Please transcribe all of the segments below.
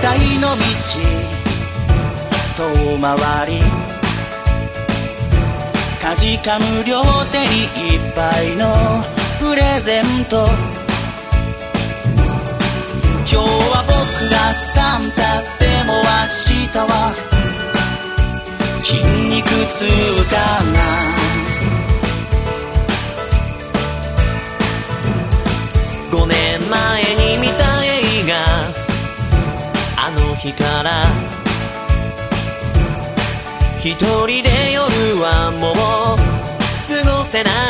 待の道遠回りかじかむ両手にいっぱいのプレゼント。今日は僕がサンタでも明日は筋肉痛かな。 5年前に見た映画、あの日から一人で夜はもう過ごせない。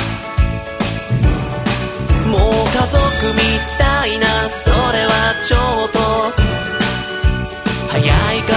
もう家族みたいな、それはちょっと早いか